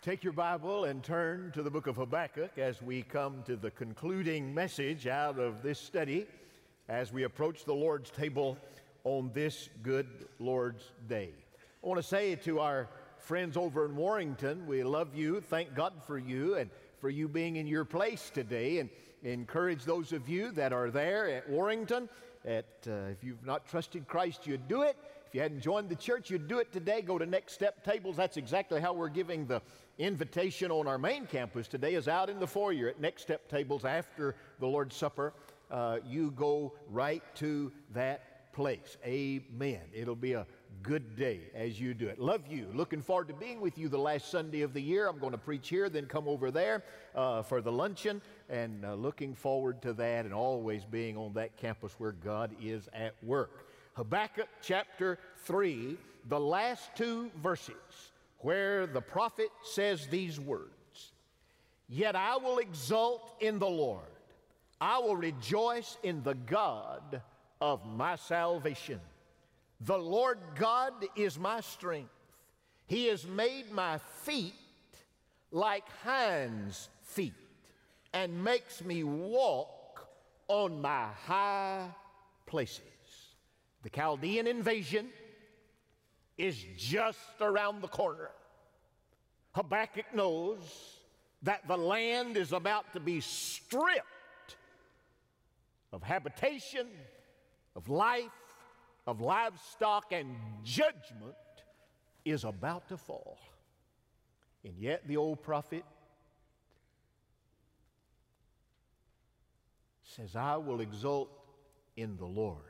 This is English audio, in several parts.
Take your Bible and turn to the book of Habakkuk as we come to the concluding message out of this study as we approach the Lord's table on this good Lord's Day. I want to say to our friends over in Warrington, we love you, thank God for you and for you being in your place today, and encourage those of you that are there at Warrington that if you've not trusted Christ, you'd do it. If you hadn't joined the church, you'd do it today. Go to Next Step Tables. That's exactly how we're giving the invitation on our main campus today, is out in the foyer at Next Step Tables after the Lord's Supper. You go right to that place. Amen. It'll be a good day as you do it. Love you. Looking forward to being with you the last Sunday of the year. I'm going to preach here, then come over there for the luncheon, and looking forward to that and always being on that campus where God is at work. Habakkuk chapter 3, the last two verses, where the prophet says these words, "Yet I will exult in the Lord. I will rejoice in the God of my salvation. The Lord God is my strength. He has made my feet like hinds' feet and makes me walk on my high places." The Chaldean invasion is just around the corner. Habakkuk knows that the land is about to be stripped of habitation, of life, of livestock, and judgment is about to fall. And yet the old prophet says, "I will exult in the Lord.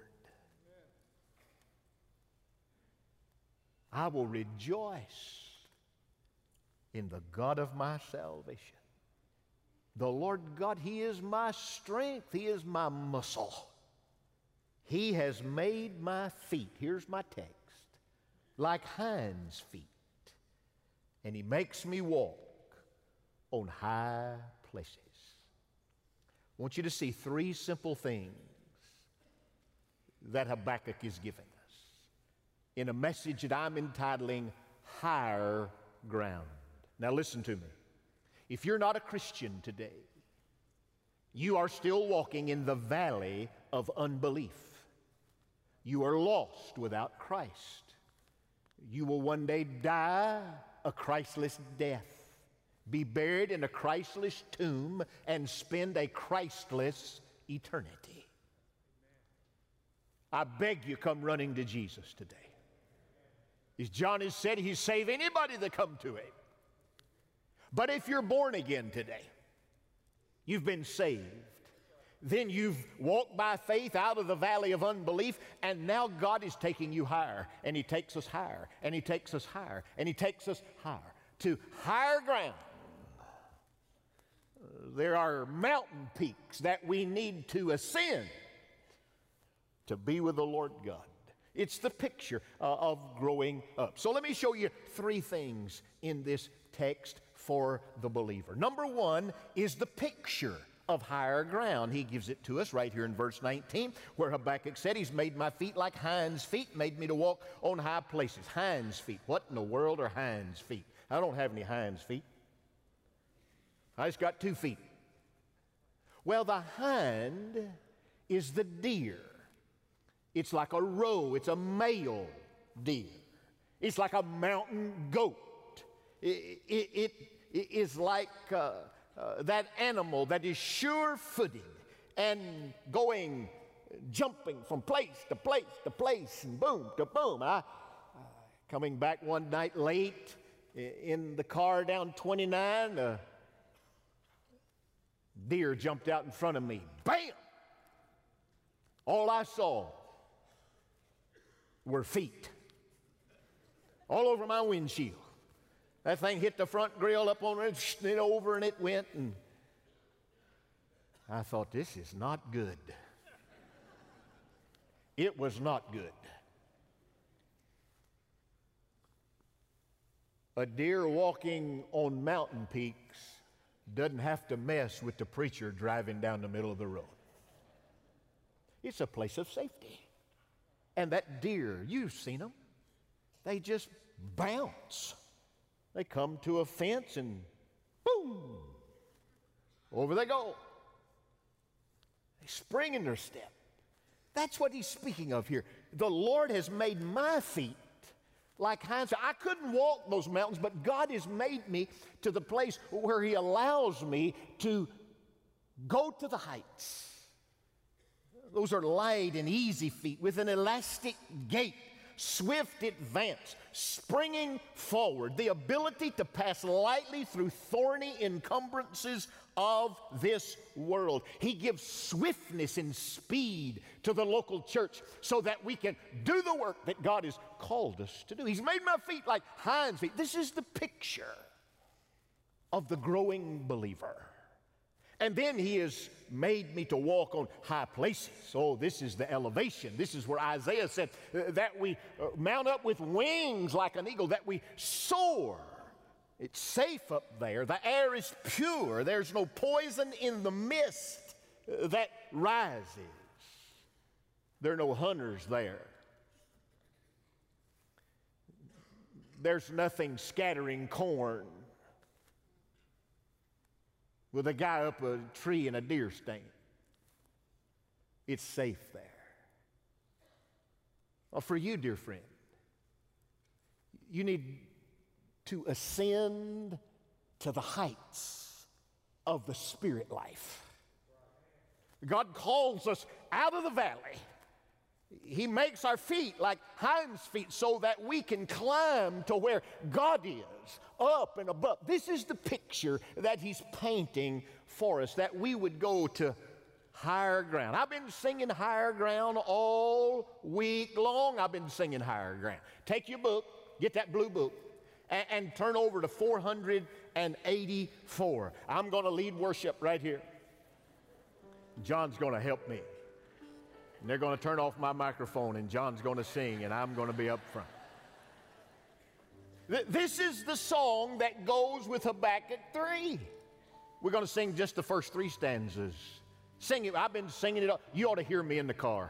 I will rejoice in the God of my salvation." The Lord God, He is my strength. He is my muscle. He has made my feet, here's my text, like hinds' feet, and He makes me walk on high places. I want you to see three simple things that Habakkuk is giving us in a message that I'm entitling Higher Ground. Now listen to me. If you're not a Christian today, you are still walking in the valley of unbelief. You are lost without Christ. You will one day die a Christless death, be buried in a Christless tomb, and spend a Christless eternity. I beg you, come running to Jesus today. As John has said, He'll save anybody that come to Him. But if you're born again today, you've been saved, then you've walked by faith out of the valley of unbelief, and now God is taking you higher, and He takes us higher, and He takes us higher, and He takes us higher to higher ground. There are mountain peaks that we need to ascend to be with the Lord God. It's the picture of growing up. So let me show you three things in this text for the believer. Number one is the picture of higher ground. He gives it to us right here in verse 19, where Habakkuk said, "He's made my feet like hinds' feet, made me to walk on high places." Hinds' feet. What in the world are hinds' feet? I don't have any hinds' feet. I just got 2 feet. Well, the hind is the deer. It's like a roe. It's a male deer. It's like a mountain goat. It is like that animal that is sure-footed and going, jumping from place to place to place, and boom to boom. Coming back one night late in the car down 29, a deer jumped out in front of me. Bam! All I saw were feet all over my windshield. That thing hit the front grill up on it, and over and it went, and I thought, this is not good. It was not good. A deer walking on mountain peaks doesn't have to mess with the preacher driving down the middle of the road. It's a place of safety. And that deer, you've seen them, they just bounce. They come to a fence and boom, over they go. They spring in their step. That's what he's speaking of here. The Lord has made my feet like hinds. I couldn't walk those mountains, but God has made me to the place where he allows me to go to the heights. Those are light and easy feet with an elastic gait, swift advance, springing forward, the ability to pass lightly through thorny encumbrances of this world. He gives swiftness and speed to the local church so that we can do the work that God has called us to do. He's made my feet like hinds feet. This is the picture of the growing believer. And then he has made me to walk on high places. Oh, this is the elevation. This is where Isaiah said that we mount up with wings like an eagle, that we soar. It's safe up there. The air is pure. There's no poison in the mist that rises. There are no hunters there. There's nothing scattering corn with a guy up a tree and a deer stand. It's safe there. Well, for you, dear friend, you need to ascend to the heights of the spirit life. God calls us out of the valley. He makes our feet like hinds feet so that we can climb to where God is, up and above. This is the picture that he's painting for us, that we would go to higher ground. I've been singing higher ground all week long. I've been singing higher ground. Take your book, get that blue book, and turn over to 484. I'm going to lead worship right here. John's going to help me. And they're going to turn off my microphone, and John's going to sing, and I'm going to be up front. This is the song that goes with Habakkuk 3. We're going to sing just the first 3 stanzas. Sing it. I've been singing it. You ought to hear me in the car.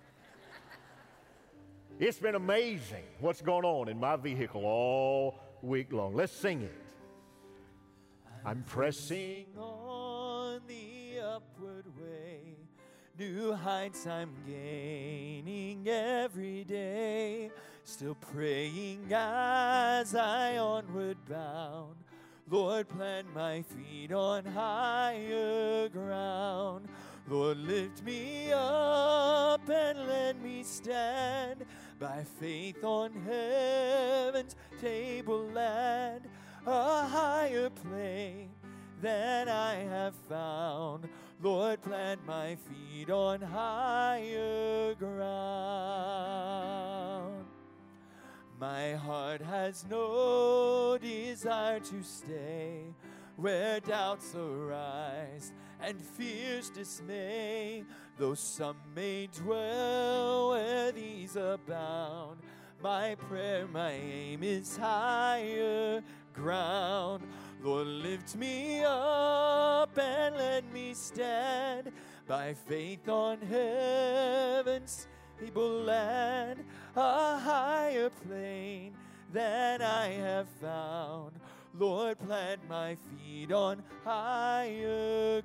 It's been amazing what's going on in my vehicle all week long. Let's sing it. I'm pressing on the upward way. New heights I'm gaining every day. Still praying as I onward bound. Lord, plant my feet on higher ground. Lord, lift me up and let me stand by faith on heaven's tableland, a higher plane than I have found. Lord, plant my feet on higher ground. My heart has no desire to stay where doubts arise and fears dismay. Though some may dwell where these abound, my prayer, my aim is higher ground. Lord, lift me up and let me stand by faith on heaven's tableland, a higher plane than I have found. Lord, plant my feet on higher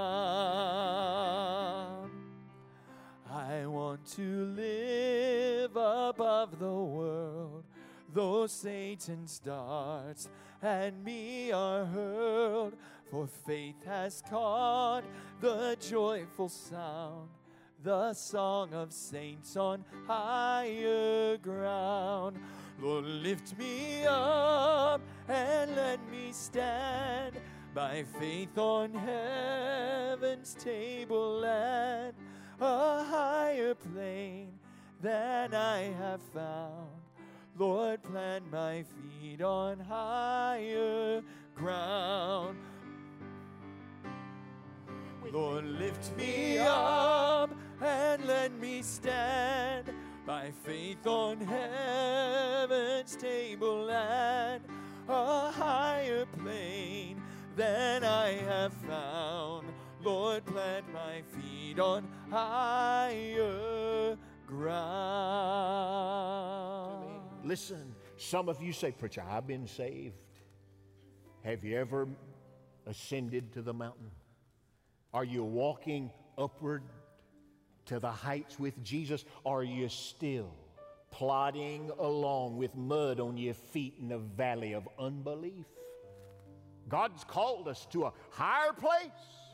ground. I want to live above the world, though Satan's darts at me are hurled, for faith has caught the joyful sound, the song of saints on higher ground. Lord, lift me up and let me stand by faith on heaven's tableland, a higher plane than I have found. Lord, plant my feet on higher ground. Lord, lift me up and let me stand by faith on heaven's tableland, a higher plane than I have found. Lord, plant my feet on higher ground. Listen, some of you say, preacher, I've been saved Have you ever ascended to the mountain? Are you walking upward to the heights with Jesus? Or are you still plodding along with mud on your feet in the valley of unbelief? God's called us to a higher place.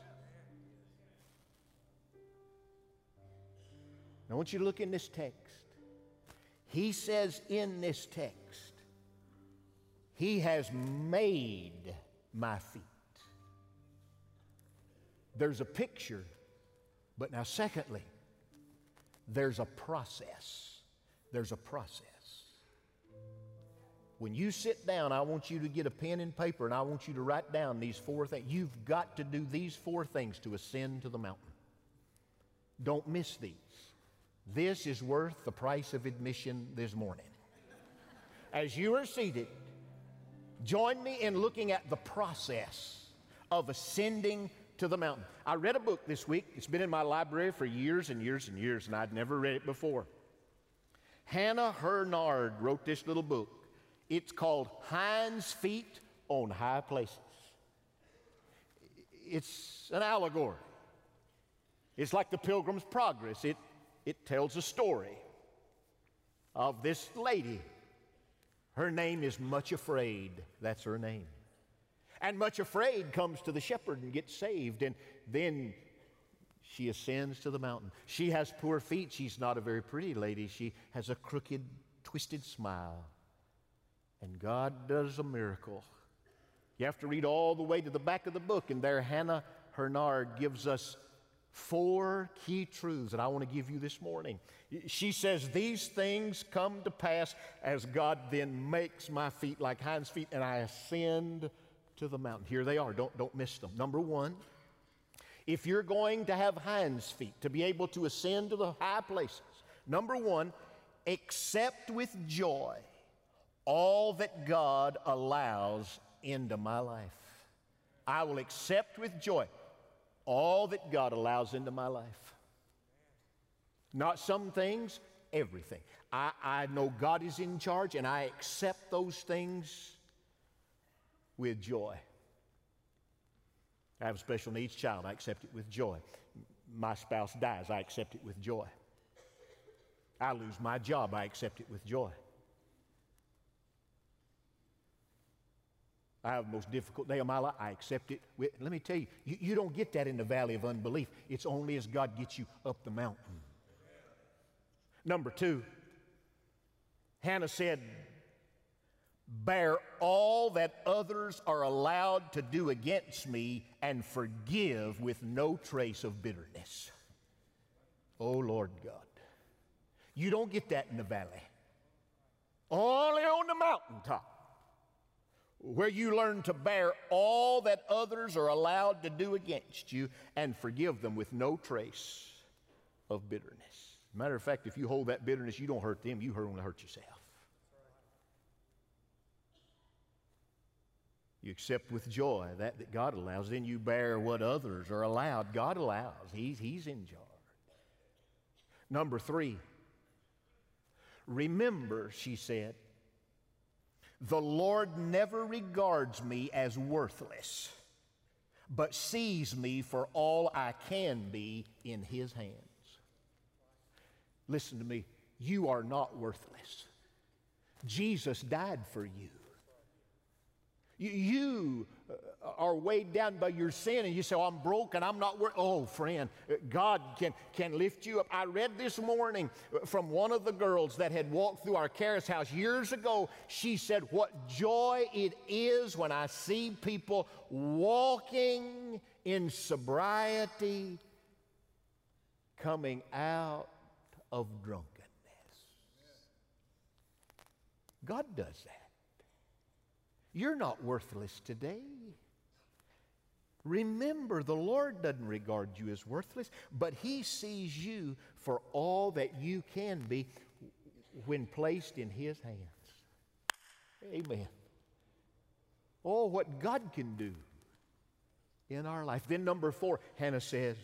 I want you to look in this text. He says in this text, He has made my feet. There's a picture, but now secondly, there's a process. There's a process. When you sit down, I want you to get a pen and paper and I want you to write down these 4 things. You've got to do these 4 things to ascend to the mountain. Don't miss these. This is worth the price of admission this morning. As you are seated, join me in looking at the process of ascending to the mountain. I read a book this week. It's been in my library for years and years and years, and I'd never read it before. Hannah Hurnard wrote this little book. It's called Hinds Feet on High Places. It's an allegory. It's like the Pilgrim's Progress. It tells a story of this lady. Her name is Much Afraid. That's her name. And Much Afraid comes to the shepherd and gets saved, and then she ascends to the mountain. She has poor feet. She's not a very pretty lady. She has a crooked, twisted smile. And God does a miracle. You have to read all the way to the back of the book, and there Hannah Hurnard gives us 4 key truths that I want to give you this morning. She says, these things come to pass as God then makes my feet like hinds feet, and I ascend to the mountain. Here they are. Don't miss them. Number 1, if you're going to have hinds feet, to be able to ascend to the high places, number 1, accept with joy all that God allows into my life. I will accept with joy all that God allows into my life. Not some things, everything. I know God is in charge, and I accept those things with joy. I have a special needs child. I accept it with joy. My spouse dies. I accept it with joy. I lose my job. I accept it with joy. I have the most difficult day of my life. I accept it. Let me tell you, you don't get that in the valley of unbelief. It's only as God gets you up the mountain. Number 2, Hannah said, bear all that others are allowed to do against me and forgive with no trace of bitterness. Oh, Lord God. You don't get that in the valley. Only on the mountaintop, where you learn to bear all that others are allowed to do against you and forgive them with no trace of bitterness. Matter of fact, if you hold that bitterness, you don't hurt them, you only hurt yourself. You accept with joy that God allows, then you bear what others are allowed. God allows. He's in charge. Number 3, remember, she said, the Lord never regards me as worthless, but sees me for all I can be in His hands. Listen to me. You are not worthless. Jesus died for you. You are weighed down by your sin, and you say, oh, I'm broke and I'm not worth. Oh, friend, God can lift you up. I read this morning from one of the girls that had walked through our Charis house years ago. She said, what joy it is when I see people walking in sobriety, coming out of drunkenness. God does that. You're not worthless today. Remember, the Lord doesn't regard you as worthless, but He sees you for all that you can be when placed in His hands. Amen. Oh, what God can do in our life. Then number 4, Hannah says,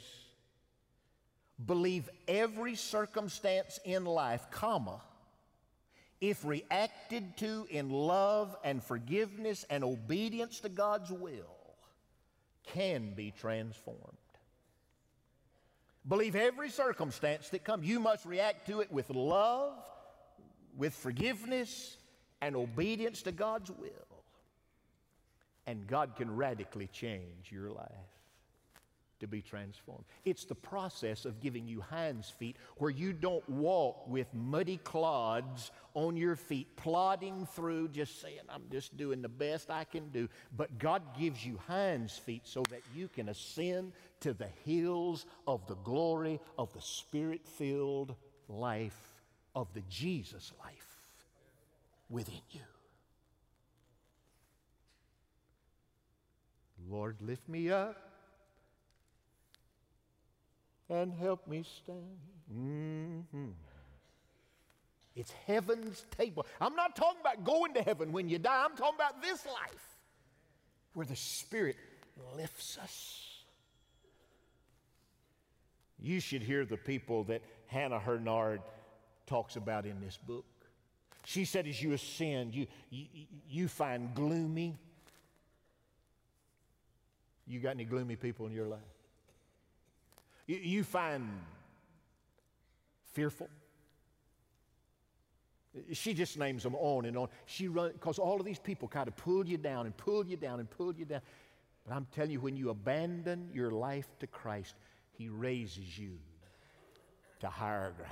believe every circumstance in life, comma, if reacted to in love and forgiveness and obedience to God's will, can be transformed. Believe every circumstance that comes, you must react to it with love, with forgiveness, and obedience to God's will. And God can radically change your life to be transformed. It's the process of giving you hinds feet where you don't walk with muddy clods on your feet, plodding through, just saying, I'm just doing the best I can do. But God gives you hinds feet so that you can ascend to the hills of the glory of the Spirit-filled life of the Jesus life within you. Lord, lift me up and help me stand. It's heaven's table. I'm not talking about going to heaven when you die. I'm talking about this life where the Spirit lifts us. You should hear the people that Hannah Hurnard talks about in this book. She said as you ascend, you find gloomy. You got any gloomy people in your life? You find fearful. She just names them on and on. She runs, because all of these people kind of pull you down and pull you down and pull you down. But I'm telling you, when you abandon your life to Christ, He raises you to higher ground.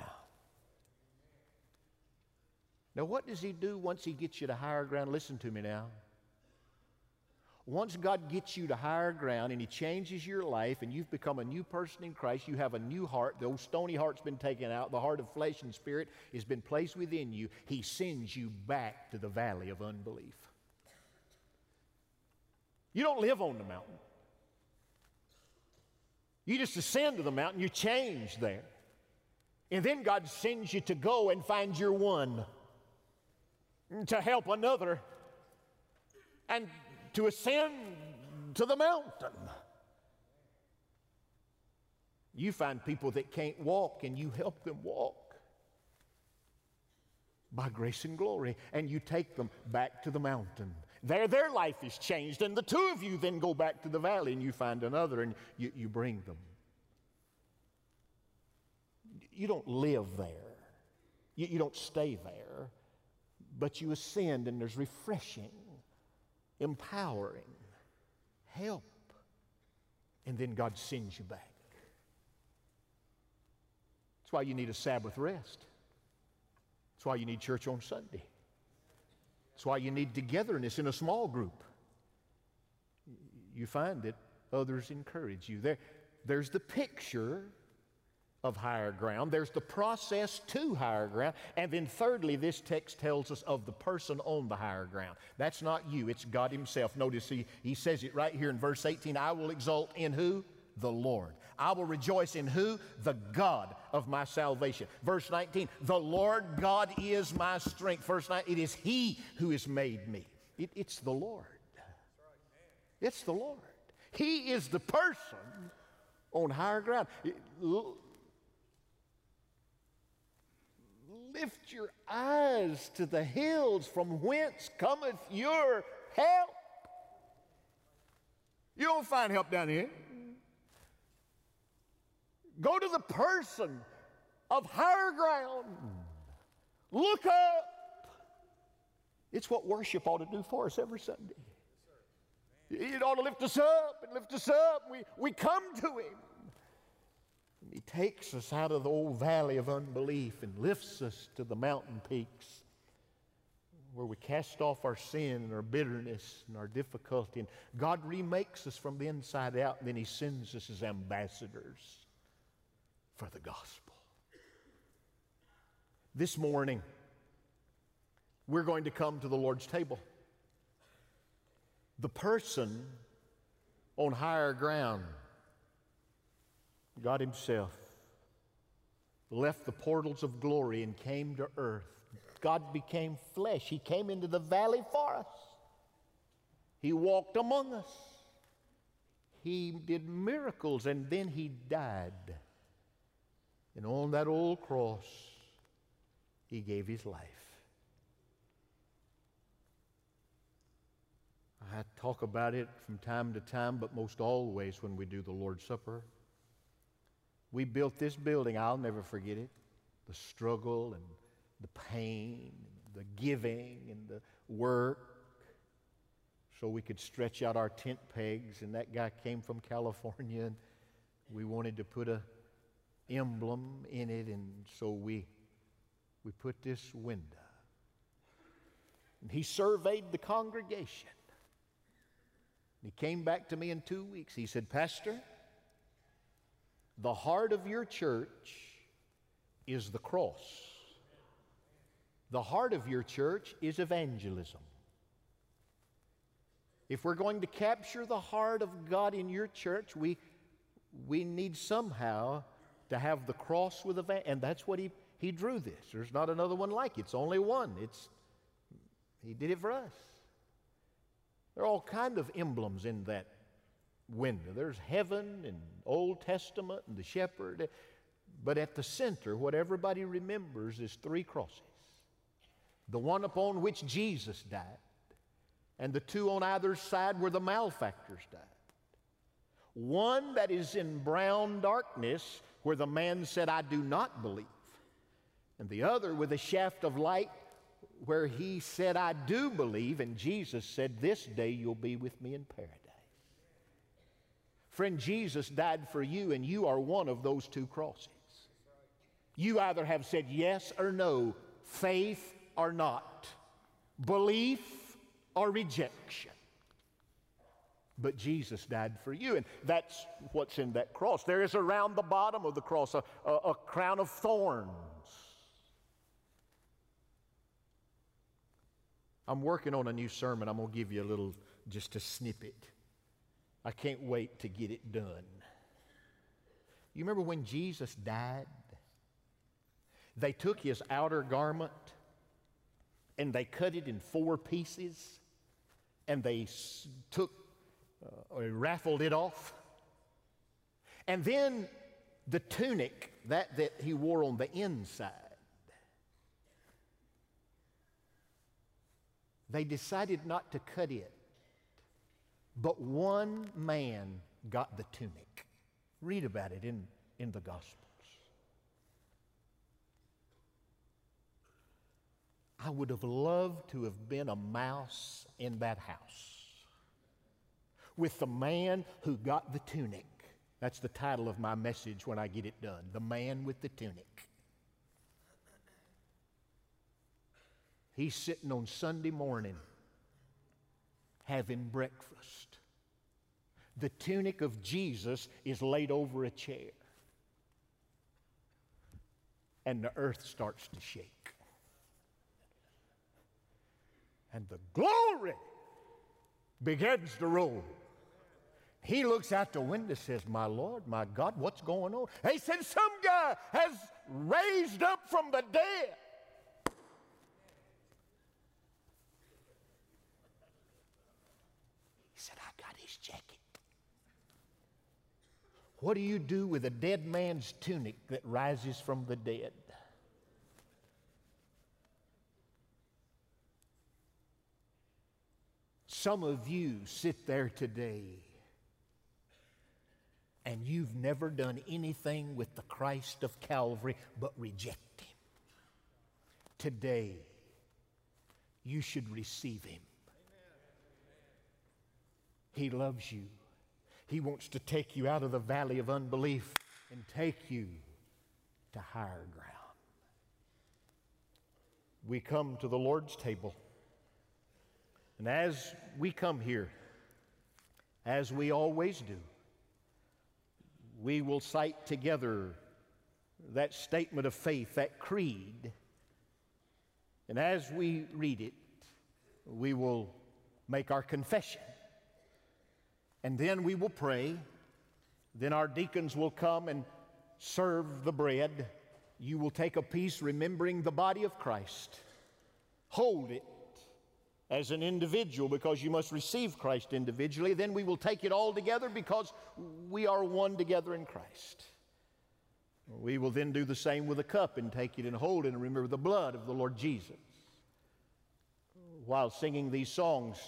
Now, what does He do once He gets you to higher ground? Listen to me now. Once God gets you to higher ground and He changes your life and you've become a new person in Christ, you have a new heart. The old stony heart's been taken out. The heart of flesh and spirit has been placed within you. He sends you back to the valley of unbelief. You don't live on the mountain. You just ascend to the mountain. You change there. And then God sends you to go and find your one, to help another, and to ascend to the mountain. You find people that can't walk and you help them walk by grace and glory, and you take them back to the mountain. There, their life is changed, and the two of you then go back to the valley and you find another and you bring them. You don't live there. You don't stay there, but you ascend and there's refreshing, empowering, help, and then God sends you back. That's why you need a Sabbath rest. That's why you need church on Sunday. That's why you need togetherness in a small group. You find that others encourage you. There's the picture of higher ground. There's the process to higher ground. And then thirdly, this text tells us of the person on the higher ground. That's not you, it's God Himself. Notice he says it right here in verse 18. I will exult in who? The Lord. I will rejoice in who? The God of my salvation. Verse 19, the Lord God is my strength. Verse 9, it is He who has made me. It's the Lord. It's the Lord. He is the person on higher ground. Lift your eyes to the hills from whence cometh your help. You don't find help down here. Go to the person of higher ground. Look up. It's what worship ought to do for us every Sunday. It ought to lift us up and lift us up. We come to Him. And He takes us out of the old valley of unbelief and lifts us to the mountain peaks where we cast off our sin and our bitterness and our difficulty. And God remakes us from the inside out, and then He sends us as ambassadors for the gospel. This morning, we're going to come to the Lord's table. The person on higher ground, God Himself, left the portals of glory and came to earth. God became flesh. He came into the valley for us. He walked among us. He did miracles, and then He died. And on that old cross, He gave His life. I talk about it from time to time, but most always when we do the Lord's Supper. We built this building, I'll never forget it. The struggle and the pain, the giving and the work, so we could stretch out our tent pegs. And that guy came from California, and we wanted to put an emblem in it, and so we put this window. And he surveyed the congregation. He came back to me in 2 weeks. He said, "Pastor, the heart of your church is the cross. The heart of your church is evangelism. If we're going to capture the heart of God in your church, we need somehow to have the cross with evangelism." And that's what he drew this. There's not another one like it. It's only one. He did it for us. There are all kinds of emblems in that window. There's heaven and Old Testament and the shepherd. But at the center, what everybody remembers is three crosses. The one upon which Jesus died, and the two on either side where the malefactors died. One that is in brown darkness, where the man said, "I do not believe." And the other with a shaft of light, where he said, "I do believe," and Jesus said, "This day you'll be with me in paradise." Friend, Jesus died for you, and you are one of those two crosses. You either have said yes or no, faith or not, belief or rejection. But Jesus died for you, and that's what's in that cross. There is around the bottom of the cross a crown of thorns. I'm working on a new sermon. I'm going to give you just a snippet. I can't wait to get it done. You remember when Jesus died? They took his outer garment and they cut it in 4 pieces, and they raffled it off. And then the tunic that he wore on the inside, they decided not to cut it, but one man got the tunic. Read about it in the Gospels. I would have loved to have been a mouse in that house with the man who got the tunic. That's the title of my message when I get it done, The Man with the Tunic. He's sitting on Sunday morning having breakfast. The tunic of Jesus is laid over a chair, and the earth starts to shake. And the glory begins to roll. He looks out the window and says, "My Lord, my God, what's going on?" They said, "Some guy has raised up from the dead." He said, "I got his jacket." What do you do with a dead man's tunic that rises from the dead? Some of you sit there today and you've never done anything with the Christ of Calvary but reject him. Today, you should receive him. He loves you. He wants to take you out of the valley of unbelief and take you to higher ground. We come to the Lord's table. And as we come here, as we always do, we will cite together that statement of faith, that creed. And as we read it, we will make our confession. And then we will pray. Then our deacons will come and serve the bread. You will take a piece remembering the body of Christ. Hold it as an individual, because you must receive Christ individually. Then we will take it all together because we are one together in Christ. We will then do the same with a cup and take it and hold it and remember the blood of the Lord Jesus. While singing these songs,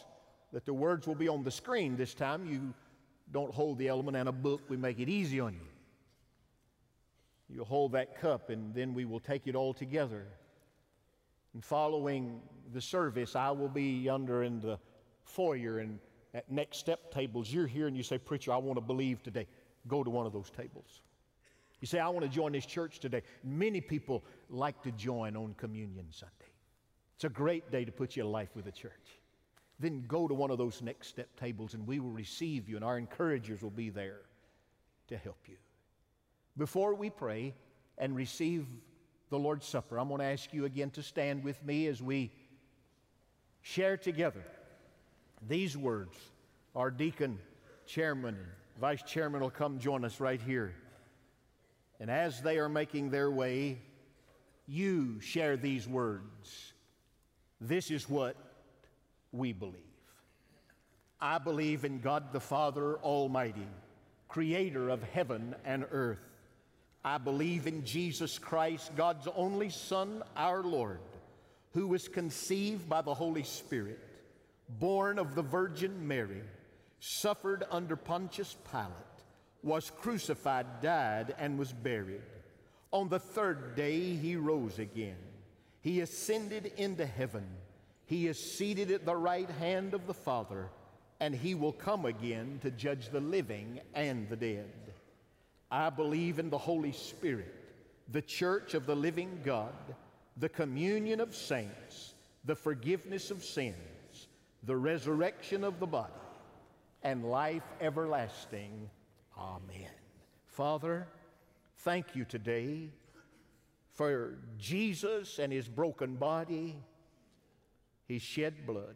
that the words will be on the screen this time. You don't hold the element and a book. We make it easy on you. You'll hold that cup, and then we will take it all together. And following the service, I will be under in the foyer and at Next Step tables. You're here and you say, "Preacher, I want to believe today." Go to one of those tables. You say, "I want to join this church today." Many people like to join on Communion Sunday. It's a great day to put your life with the church. Then go to one of those Next Step tables and we will receive you, and our encouragers will be there to help you. Before we pray and receive the Lord's Supper, I'm going to ask you again to stand with me as we share together these words. Our deacon, chairman, and vice chairman will come join us right here. And as they are making their way, you share these words. This is what we believe. I believe in God the Father Almighty, creator of heaven and earth. I believe in Jesus Christ, God's only Son, our Lord, who was conceived by the Holy Spirit, born of the Virgin Mary, suffered under Pontius Pilate, was crucified, died, and was buried. On the third day he rose again. He ascended into heaven. He is seated at the right hand of the Father, and he will come again to judge the living and the dead. I believe in the Holy Spirit, the church of the living God, the communion of saints, the forgiveness of sins, the resurrection of the body, and life everlasting. Amen. Father, thank you today for Jesus and his broken body, his shed blood.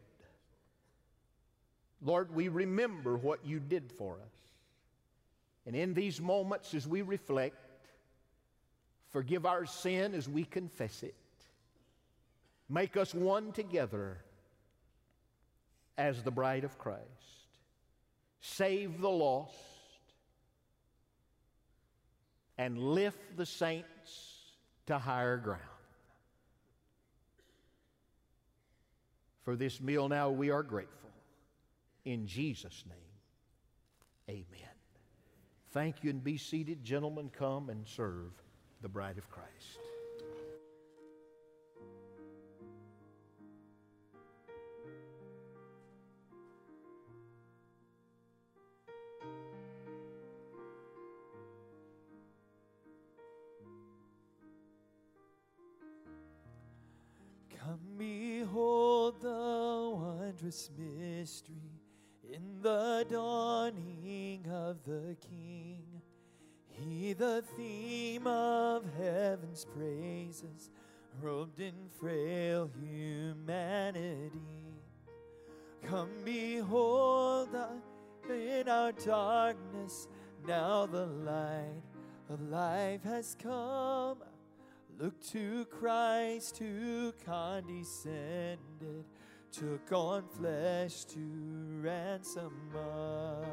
Lord, we remember what you did for us. And in these moments as we reflect, forgive our sin as we confess it. Make us one together as the bride of Christ. Save the lost and lift the saints to higher ground. For this meal now we are grateful. In Jesus' name, amen. Thank you, and be seated. Gentlemen, come and serve the bride of Christ. Come behold the wondrous mystery in the dawning of the King. He, the theme of heaven's praises, robed in frail humanity. Come behold in our darkness, now the light of life has come. Look to Christ who condescended, took on flesh to ransom us.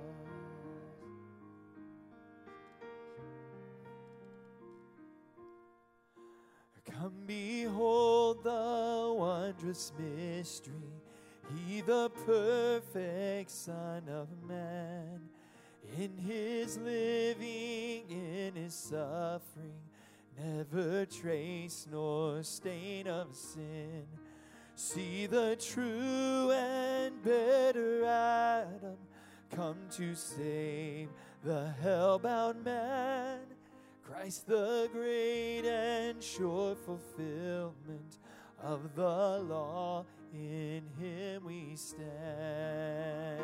Come behold the wondrous mystery, he the perfect Son of Man, in his living, in his suffering, never trace nor stain of sin. See the true and better Adam come to save the hell-bound man. Christ the great and sure fulfillment of the law, in him we stand.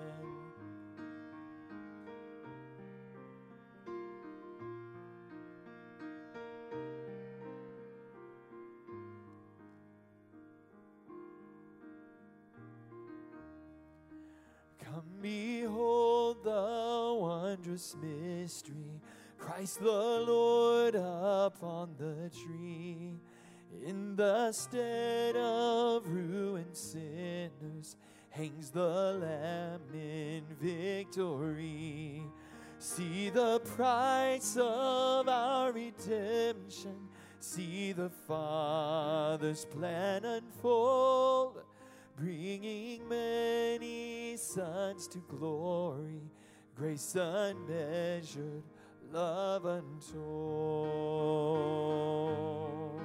Come behold the wondrous mystery, Christ the Lord upon the tree. In the stead of ruined sinners hangs the Lamb in victory. See the price of our redemption, see the Father's plan unfold. bringing many sons to glory, grace unmeasured, love untold.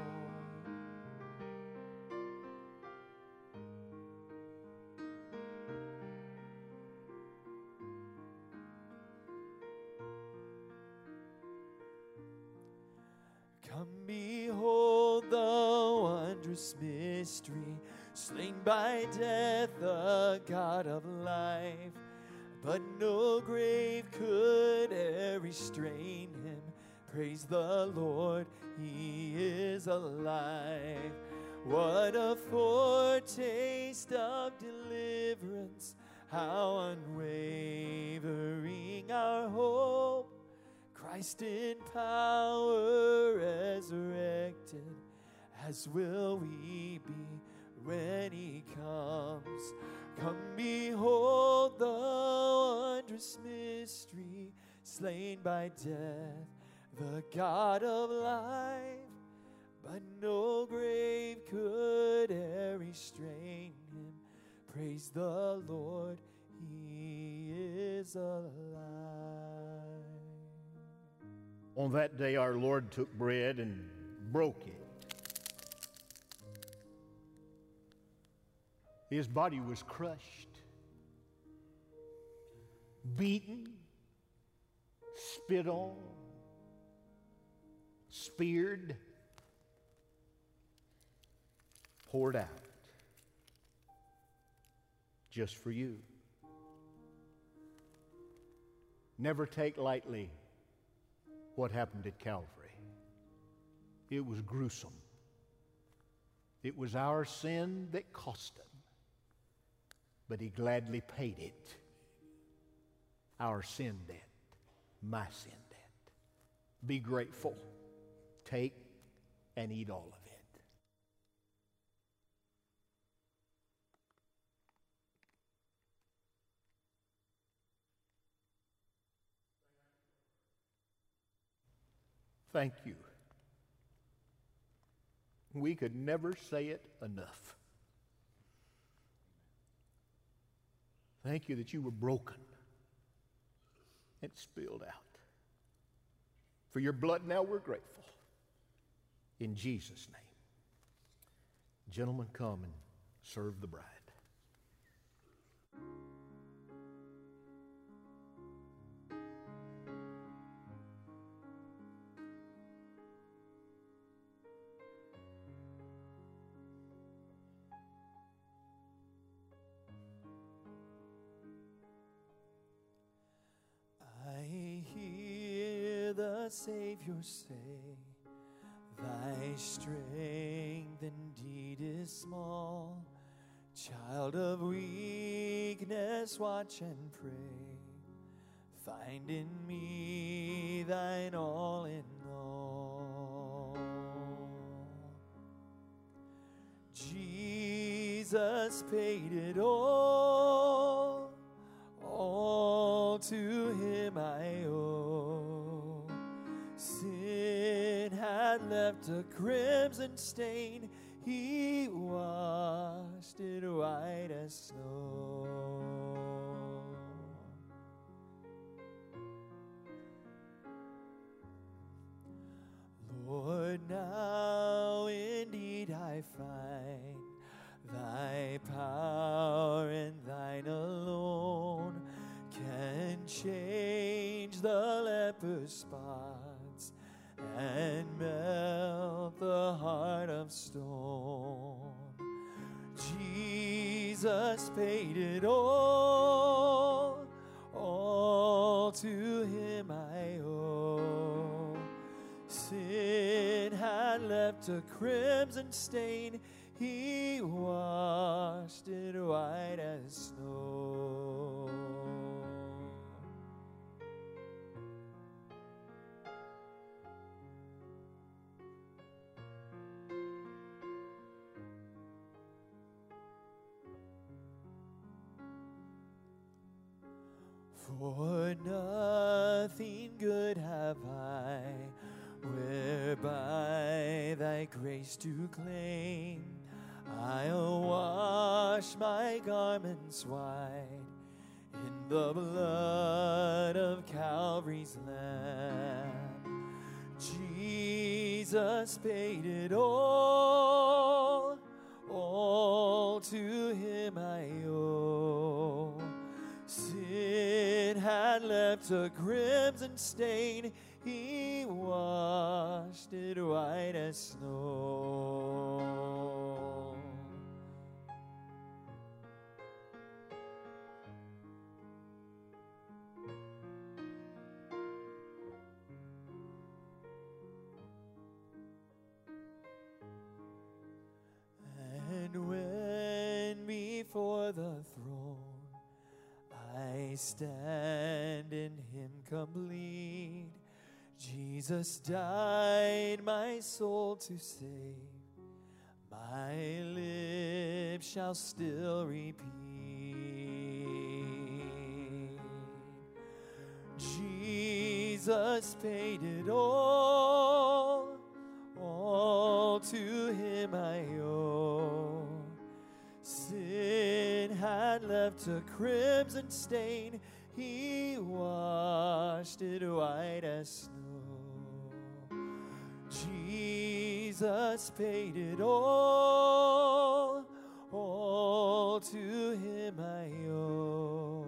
Come behold the wondrous mystery, slain by death, the God of life. But no grave could e'er restrain him. Praise the Lord, he is alive. What a foretaste of deliverance, how unwavering our hope. Christ in power resurrected, as will we be when he comes. Come behold the wondrous mystery, slain by death, the God of life. But no grave could e'er restrain him. Praise the Lord, he is alive. On that day our Lord took bread and broke it. His body was crushed, beaten, spit on, speared, poured out, just for you. Never take lightly what happened at Calvary. It was gruesome. It was our sin that cost him, but he gladly paid it. Our sin debt, my sin debt. Be grateful. Take and eat all of it. Thank you. We could never say it enough. Thank you that you were broken and spilled out. For your blood now we're grateful. In Jesus' name. Gentlemen, come and serve the bride. Savior say, thy strength indeed is small. Child of weakness, watch and pray. Find in me thine all in all. Jesus paid it all to him I owe. Sin had left a crimson stain, he washed it white as snow. Lord, now indeed I find thy power and thine alone can change the leper's spots and melt the heart of stone. Jesus paid it all to him I owe. Sin had left a crimson stain, he washed it white as snow. For nothing good have I, whereby thy grace to claim. I'll wash my garments white in the blood of Calvary's Lamb. Jesus paid it all to Him I owe. Sin had left a crimson stain, He washed it white as snow. And when before the throne I stand in Him complete, Jesus died my soul to save. My lips shall still repeat, Jesus paid it all to Him I owe. Sin had left a crimson stain, He washed it white as snow. Jesus paid it all to Him I owe.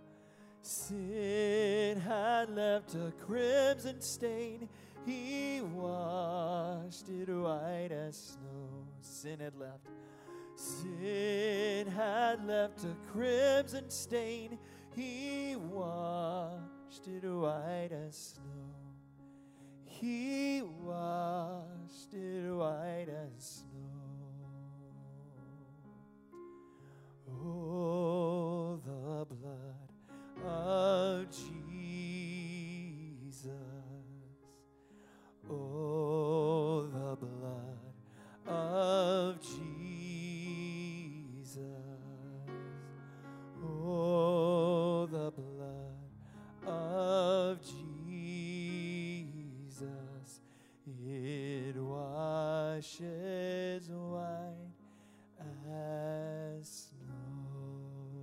Sin had left a crimson stain, He washed it white as snow. Sin had left a crimson stain, He washed it white as snow. He washed it white as snow. Oh, the blood of Jesus. Oh, the blood of Jesus. Oh, the blood of Jesus. It washes white as snow.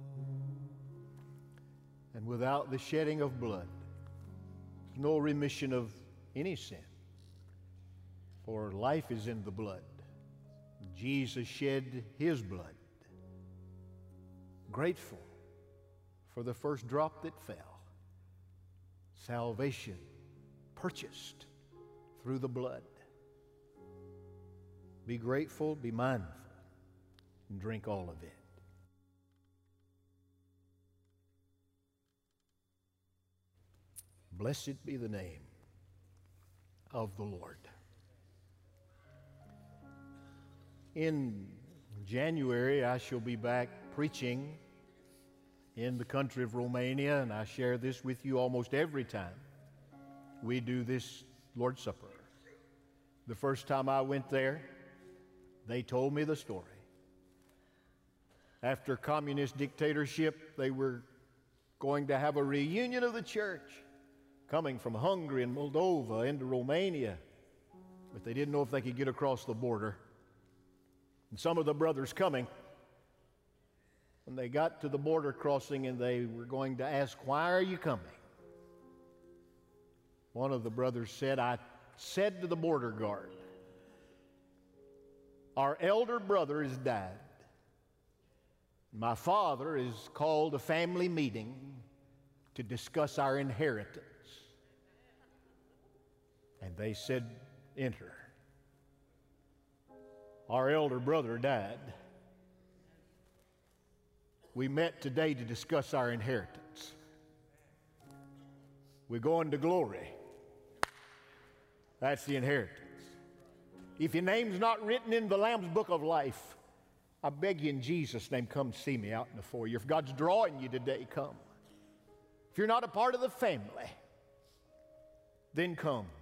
And without the shedding of blood, no remission of any sin. For life is in the blood. Jesus shed His blood. Grateful for the first drop that fell. Salvation purchased through the blood. Be grateful, be mindful, and drink all of it. Blessed be the name of the Lord. In January, I shall be back preaching in the country of Romania, and I share this with you almost every time we do this Lord's Supper. The first time I went there, they told me the story. After communist dictatorship, they were going to have a reunion of the church coming from Hungary and Moldova into Romania, but they didn't know if they could get across the border. And some of the brothers coming, when they got to the border crossing and they were going to ask, "Why are you coming?" One of the brothers said, "I said to the border guard, our elder brother has died. My father has called a family meeting to discuss our inheritance." And they said, "Enter. Our elder brother died. We met today to discuss our inheritance. We're going to glory. That's the inheritance. If your name's not written in the Lamb's Book of Life, I beg you in Jesus' name, come see me out in the foyer. If God's drawing you today, come. If you're not a part of the family, then come.